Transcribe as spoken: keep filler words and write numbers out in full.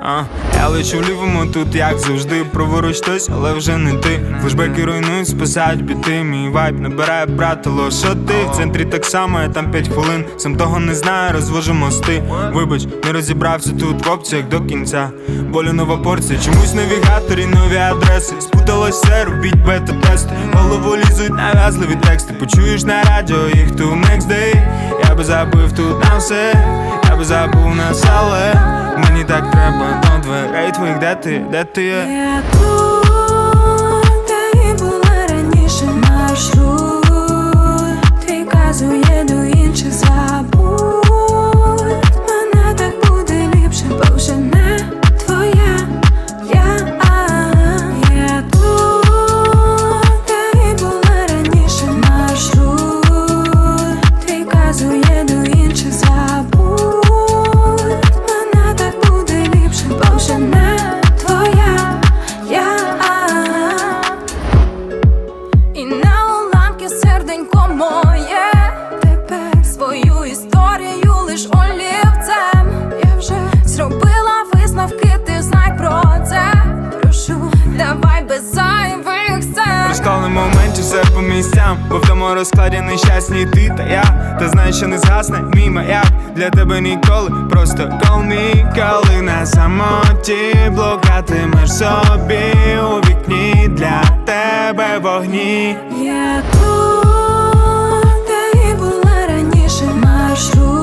А, я лечу в лівому тут, як завжди. Праворуч хтось, але вже не ти. Флешбеки руйнують, спасають біти. Мій вайб набирає братило. Що ти? В центрі так само, я там п'ять хвилин. Сам того не знаю, розвожу мости. Вибач, не розібрався тут в опціях до кінця. Болю нова порція, чомусь в навігаторі нові адреси. Спуталось все, робіть бета-тести. Голову лізуть нав'язливі тексти. Почуєш на радіо їх ту next day. Я би забив тут на все, я би забув нас, але мені так треба до дверей твоїх, де ти, де ти є? Я тут, де і була раніше. Маршрут твій казує до інших, забудь. Мене так буде ліпше, бо вже не твоя. Я, я тут, де і була раніше. Маршрут твій казує до інших, забудь. Мене так буде ліпше, бо вже не твоя. Я і на уламки серденько моє. Тепер свою історію лиш олівцем. Я вже зробила висновки, ти знай про це. Прошу, давай без зайвих сцен. Розклав на моменті все по місцям, бо в тому розкладі нещасні ти та я. Та знаєш, що не згасне мій маяк. Для тебе ніколи, просто call me. Коли на самоті блукатимеш собі у вікні, для тебе вогні. Я тут, де і була раніше. Маршрут